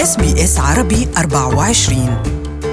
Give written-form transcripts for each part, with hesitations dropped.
SBS عربي 24.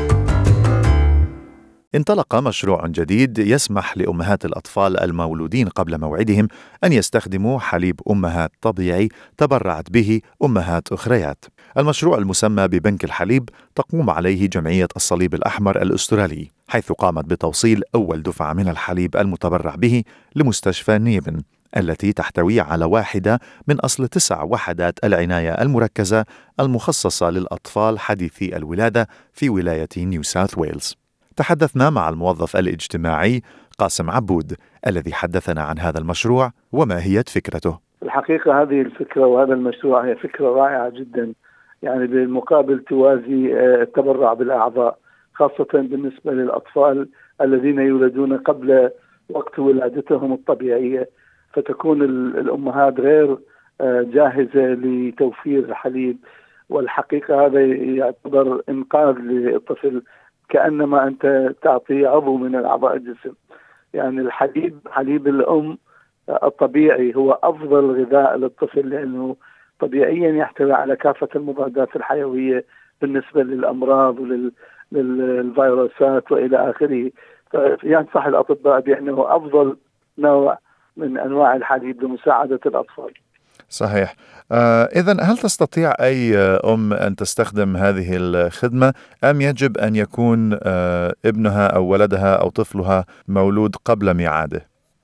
انطلق مشروع جديد يسمح لأمهات الأطفال المولودين قبل موعدهم أن يستخدموا حليب أمهات طبيعي تبرعت به أمهات أخريات. المشروع المسمى ببنك الحليب تقوم عليه جمعية الصليب الأحمر الأسترالي، حيث قامت بتوصيل أول دفعة من الحليب المتبرع به لمستشفى نيبن، التي تحتوي على واحدة من أصل 9 وحدات العناية المركزة المخصصة للأطفال حديثي الولادة في ولاية نيو ساوث ويلز. تحدثنا مع الموظف الاجتماعي قاسم عبود الذي حدثنا عن هذا المشروع وما هي فكرته. الحقيقة هذه الفكرة وهذا المشروع هي فكرة رائعة جدا، يعني بالمقابل توازي التبرع بالأعضاء، خاصة بالنسبة للأطفال الذين يولدون قبل وقت ولادتهم الطبيعية، فتكون الأمهات غير جاهزة لتوفير الحليب، والحقيقة هذا يعتبر إنقاذ للطفل، كأنما أنت تعطي عضو من الأعضاء الجسم. يعني حليب الأم الطبيعي هو أفضل غذاء للطفل، لأنه طبيعيا يحتوي على كافة المضادات الحيوية بالنسبة للأمراض وللفيروسات وإلى آخره. فينصح الأطباء بأنه أفضل نوع من أنواع الحليب لمساعدة الأطفال. صحيح. إذن هل تستطيع أي أم أن تستخدم هذه الخدمة أم يجب أن يكون ابنها أو ولدها أو طفلها مولود قبل ميعاده؟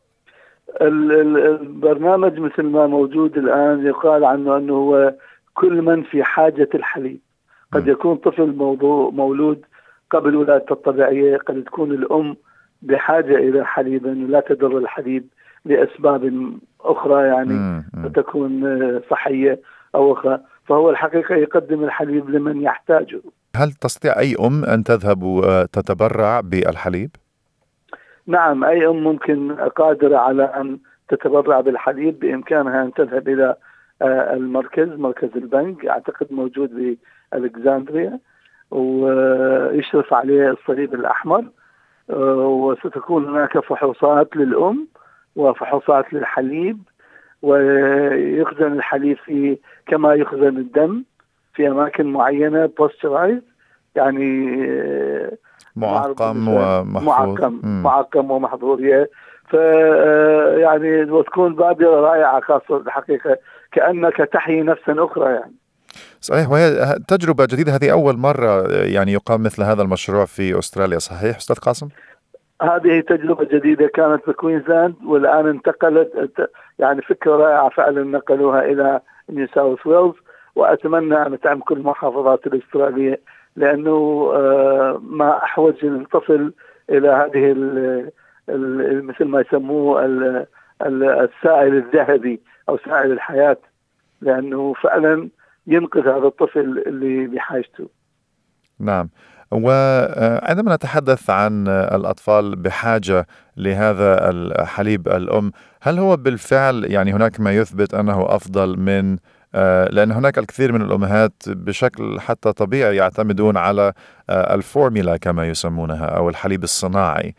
البرنامج مثل ما موجود الآن يقال عنه أنه هو كل من في حاجة الحليب. قد يكون طفل مولود قبل ولادته الطبيعية، قد تكون الأم بحاجة إلى حليب لا تدر الحليب لأسباب أخرى، يعني تكون صحية أو أخرى، فهو الحقيقة يقدم الحليب لمن يحتاجه. هل تستطيع أي أم أن تذهب وتتبرع بالحليب؟ نعم، أي أم ممكن قادرة على أن تتبرع بالحليب، بإمكانها أن تذهب إلى مركز البنك، أعتقد موجود بألكسندريا، ويشرف عليه الصليب الأحمر، وستكون هناك فحوصات للأم وفحوصات للحليب، ويخزن الحليب كما يخزن الدم في أماكن معينة باسترايز، يعني معقم ومحفوظ. معقم ومحظور. يعني وتكون بادرة رائعة، خاصة الحقيقة كأنك تحيي نفسا أخرى يعني. صحيح، وهي تجربة جديدة، هذه أول مرة يعني يقام مثل هذا المشروع في أستراليا، صحيح أستاذ قاسم؟ هذه تجربة جديدة كانت بكوينزلاند، والآن انتقلت، يعني فكرة رائعة فعلا نقلوها إلى نيو ساوث ويلز، وأتمنى أن تعم كل المحافظات الأسترالية، لأنه ما أحوج الطفل إلى هذه مثل ما يسموه السائل الذهبي أو سائل الحياة، لأنه فعلا ينقذ هذا الطفل اللي بحاجته. نعم. وعندما نتحدث عن الأطفال بحاجة لهذا الحليب الأم، هل هو بالفعل يعني هناك ما يثبت أنه أفضل من لأن هناك الكثير من الأمهات بشكل حتى طبيعي يعتمدون على الفورميلا كما يسمونها أو الحليب الصناعي؟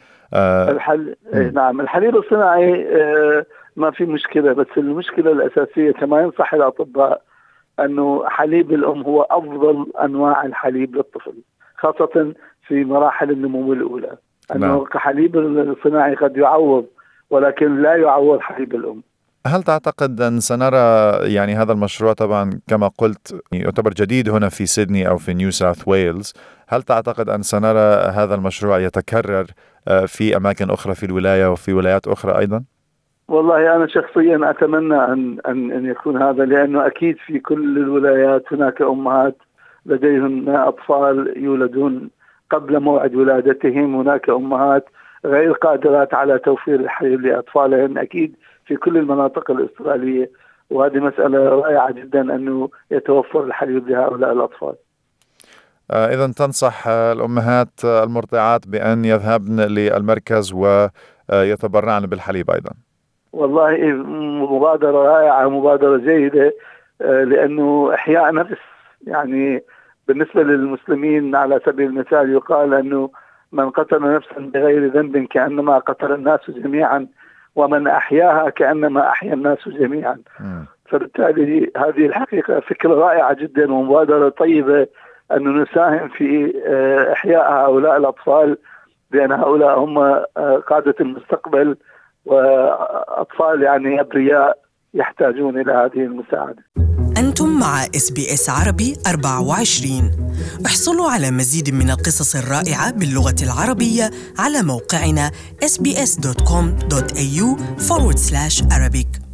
نعم، الحليب الصناعي ما في مشكلة، بس المشكلة الأساسية كما ينصح الأطباء أنه حليب الأم هو أفضل أنواع الحليب للطفل، خاصة في مراحل النمو الأولى. أنه حليب الصناعي قد يعوض، ولكن لا يعوض حليب الأم. هل تعتقد أن سنرى يعني هذا المشروع، طبعا كما قلت يعتبر جديد هنا في سيدني أو في نيو ساوث ويلز، هل تعتقد أن سنرى هذا المشروع يتكرر في أماكن أخرى في الولاية وفي ولايات أخرى أيضا؟ والله أنا شخصيا أتمنى أن يكون هذا، لأنه أكيد في كل الولايات هناك أمهات لديهم أطفال يولدون قبل موعد ولادتهم، هناك أمهات غير قادرات على توفير الحليب لأطفالهم، أكيد في كل المناطق الأسترالية، وهذه مسألة رائعة جدا أنه يتوفر الحليب لهؤلاء الأطفال. إذن تنصح الأمهات المرضعات بأن يذهبن للمركز ويتبرعن بالحليب أيضا؟ والله مبادرة رائعة، مبادرة جيدة، لأنه إحياء نفس، يعني بالنسبة للمسلمين على سبيل المثال يقال أنه من قتل نفسا بغير ذنب كأنما قتل الناس جميعا، ومن أحياها كأنما أحيا الناس جميعا. فبالتالي هذه الحقيقة فكرة رائعة جدا ومبادرة طيبة أن نساهم في إحياء هؤلاء الأطفال، لأن هؤلاء هم قادة المستقبل، وأطفال يعني أبرياء يحتاجون إلى هذه المساعدة. أنتم مع SBS عربي 24. احصلوا على مزيد من القصص الرائعة باللغة العربية على موقعنا sbs.com.au/Arabic.